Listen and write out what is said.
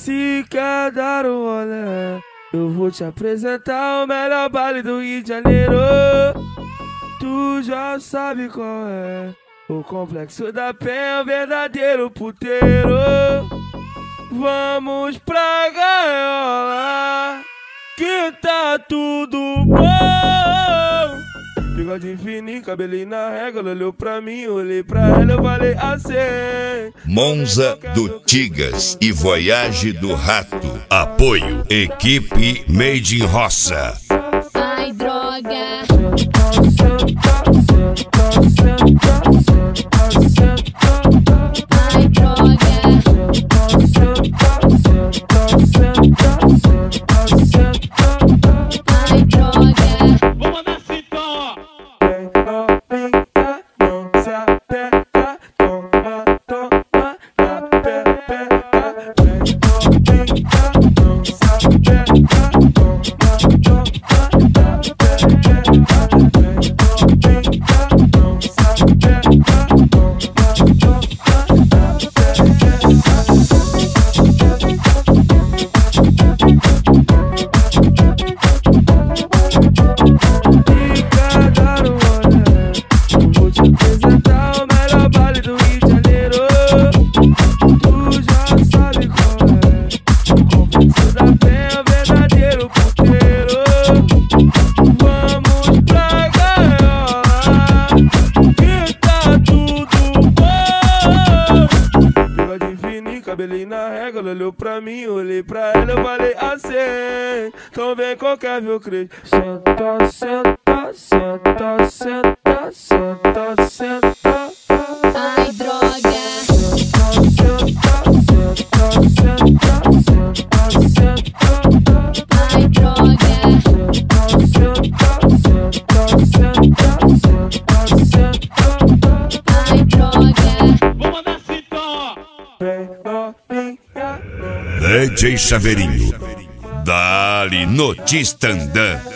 Se quer dar um rolê, eu vou te apresentar o melhor baile do Rio de Janeiro. Tu já sabe qual é, o Complexo da Penha, o verdadeiro puteiro. Vamos pra gaiola, que tá tudo bom. Bigode fininho, cabelinho na régua, ela olhou pra mim, olhei pra ela, eu falei assim: Monza do Tigas e Voyage do Rato. Apoio, equipe Made in Roça. Ai, droga. Ai, droga. Ai, droga. Vou mandar assim então, ó. Não se apega, toma, toma na pepeca. Vem novinha, não se apega, toma, toma na pepeca. Vem novinha, não se apega, toma, toma na apresentar o melhor baile do Rio de Janeiro. Tu já sabe qual é, o Complexo da Penha, o verdadeiro puteiro. Vamos pra gaiola, que tá tudo bom. Bigode fininho, cabelinho na régua, ela olhou pra mim, olhei pra ela, eu falei assim: então vem qualquer viu crente. Senta, senta, senta, senta, senta, senta. Ai, droga. Ai, droga. Ai, droga. Vou mandar assim então, ó. DJ Chaveirinho, dali no Tistandã.